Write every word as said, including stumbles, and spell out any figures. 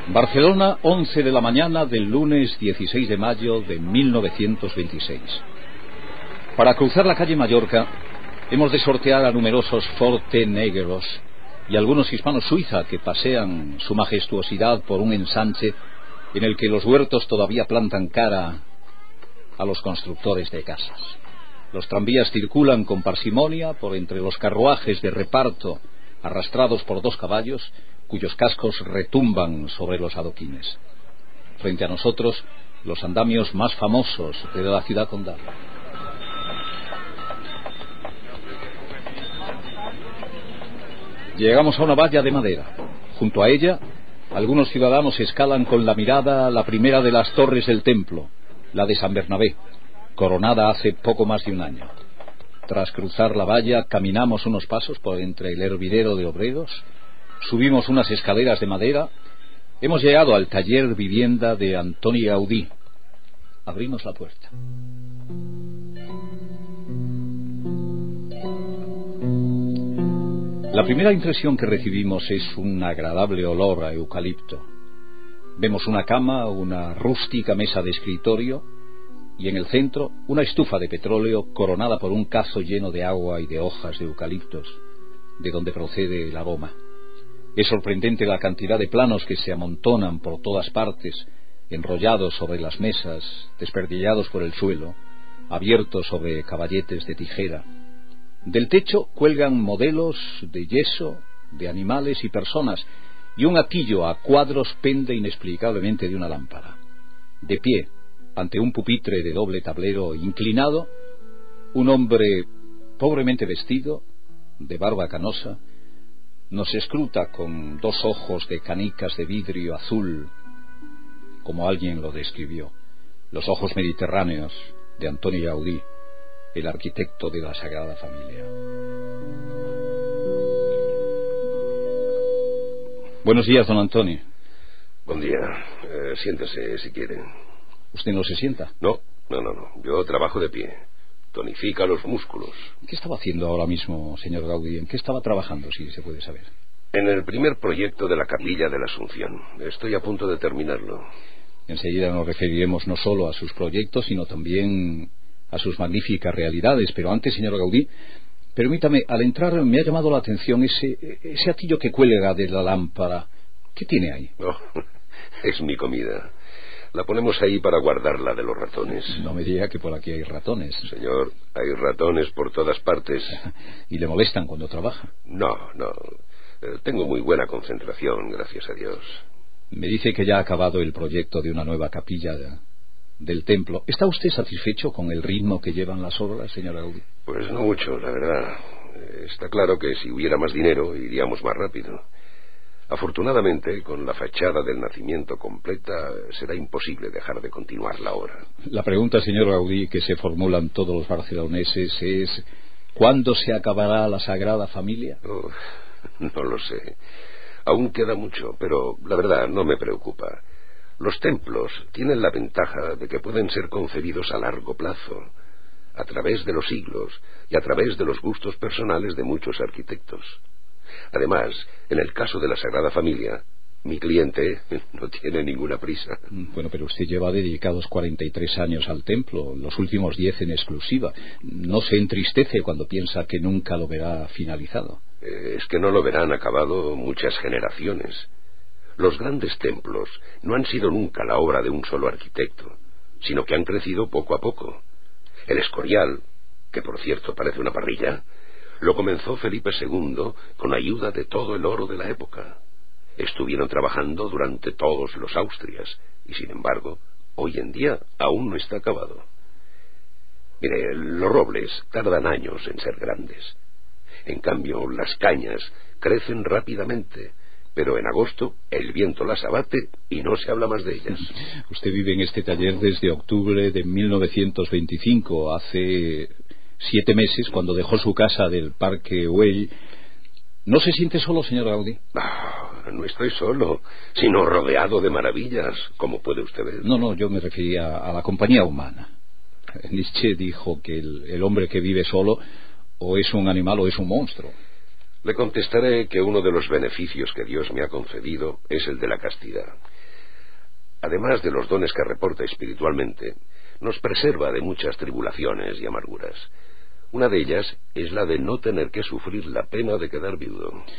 Barcelona, once de la mañana del lunes dieciséis de mayo de mil novecientos veintiséis. Para cruzar la calle Mallorca hemos de sortear a numerosos fortenegros y algunos hispanos Suiza que pasean su majestuosidad por un ensanche en el que los huertos todavía plantan cara a los constructores de casas. Los tranvías circulan con parsimonia por entre los carruajes de reparto arrastrados por dos caballos cuyos cascos retumban sobre los adoquines. Frente a nosotros, los andamios más famosos de la ciudad condal. Llegamos a una valla de madera. Junto a ella, algunos ciudadanos escalan con la mirada la primera de las torres del templo, la de San Bernabé, coronada hace poco más de un año. Tras cruzar la valla, caminamos unos pasos por entre el hervidero de obreros, subimos unas escaleras de madera, hemos llegado al taller vivienda de Antoni Gaudí. Abrimos la puerta. La primera impresión que recibimos es un agradable olor a eucalipto. Vemos una cama, una rústica mesa de escritorio y en el centro una estufa de petróleo coronada por un cazo lleno de agua y de hojas de eucaliptos, de donde procede el aroma. Es sorprendente la cantidad de planos que se amontonan por todas partes, enrollados sobre las mesas, desperdillados por el suelo, abiertos sobre caballetes de tijera. Del techo cuelgan modelos de yeso, de animales y personas, y un atillo a cuadros pende inexplicablemente de una lámpara. De pie, ante un pupitre de doble tablero inclinado, un hombre pobremente vestido, de barba canosa, nos escruta con dos ojos de canicas de vidrio azul, como alguien lo describió, los ojos mediterráneos de Antoni Gaudí, el arquitecto de la Sagrada Familia. Buenos días, don Antoni. Buen día. Eh, siéntese si quiere. ¿Usted no se sienta? No, no, no, no. Yo trabajo de pie. Tonifica los músculos. ¿Qué estaba haciendo ahora mismo, señor Gaudí? ¿En qué estaba trabajando, si se puede saber? En el primer proyecto de la Capilla de la Asunción. Estoy a punto de terminarlo. Enseguida nos referiremos no solo a sus proyectos, sino también a sus magníficas realidades. Pero antes, señor Gaudí, permítame, al entrar me ha llamado la atención ese, ese atillo que cuelga de la lámpara. ¿Qué tiene ahí? Oh, es mi comida. La ponemos ahí para guardarla de los ratones. No me diga que por aquí hay ratones. Señor, hay ratones por todas partes. ¿Y le molestan cuando trabaja? No, no. Eh, tengo muy buena concentración, gracias a Dios. Me dice que ya ha acabado el proyecto de una nueva capilla de, del templo. ¿Está usted satisfecho con el ritmo que llevan las obras, señor Gaudí? Pues no mucho, la verdad. Eh, está claro que si hubiera más dinero iríamos más rápido. Afortunadamente, con la fachada del nacimiento completa, será imposible dejar de continuar la obra. La pregunta, señor Gaudí, que se formulan todos los barceloneses es: ¿cuándo se acabará la Sagrada Familia? Oh, no lo sé. Aún queda mucho, pero la verdad no me preocupa. Los templos tienen la ventaja de que pueden ser concebidos a largo plazo, a través de los siglos y a través de los gustos personales de muchos arquitectos. Además, en el caso de la Sagrada Familia, mi cliente no tiene ninguna prisa. Bueno, pero usted lleva dedicados cuarenta y tres años al templo, los últimos diez en exclusiva. ¿No se entristece cuando piensa que nunca lo verá finalizado? Eh, es que no lo verán acabado muchas generaciones. Los grandes templos no han sido nunca la obra de un solo arquitecto, sino que han crecido poco a poco. El Escorial, que por cierto parece una parrilla, lo comenzó Felipe segundo con ayuda de todo el oro de la época. Estuvieron trabajando durante todos los Austrias y, sin embargo, hoy en día aún no está acabado. Mire, los robles tardan años en ser grandes. En cambio, las cañas crecen rápidamente, pero en agosto el viento las abate y no se habla más de ellas. Usted vive en este taller desde octubre de mil novecientos veinticinco, hace siete meses, cuando dejó su casa del Parque Güell. ¿No se siente solo, señor Gaudí? Ah, no estoy solo, sino rodeado de maravillas, como puede usted ver. No, no, yo me refería a la compañía humana. Nietzsche dijo que el, el hombre que vive solo o es un animal o es un monstruo. Le contestaré que uno de los beneficios que Dios me ha concedido es el de la castidad. además de los dones que reporta espiritualmente, nos preserva de muchas tribulaciones y amarguras. Una de ellas es la de no tener que sufrir la pena de quedar viudo.